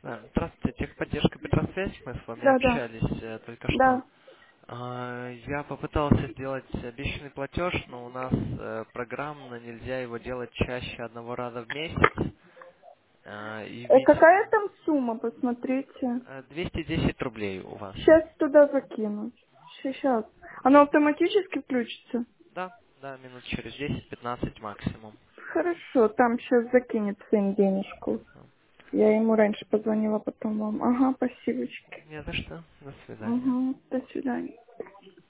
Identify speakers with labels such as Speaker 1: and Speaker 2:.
Speaker 1: Да, здравствуйте, техподдержка Петросвязь, мы с вами
Speaker 2: Да, да,
Speaker 1: общались только что.
Speaker 2: да.
Speaker 1: Я попытался сделать обещанный платеж, но у нас программно нельзя его делать чаще одного раза в месяц. И
Speaker 2: Какая
Speaker 1: видимо,
Speaker 2: там сумма, посмотрите.
Speaker 1: 210 рублей у вас.
Speaker 2: Сейчас туда закинуть. Сейчас. Оно автоматически включится?
Speaker 1: Да, да, минут через 10-15 максимум.
Speaker 2: Хорошо, там сейчас закинет сын денежку.
Speaker 1: Хорошо.
Speaker 2: Я ему раньше позвонила, потом вам. Ага, спасибочки.
Speaker 1: Не за что. До свидания.
Speaker 2: Угу, до свидания.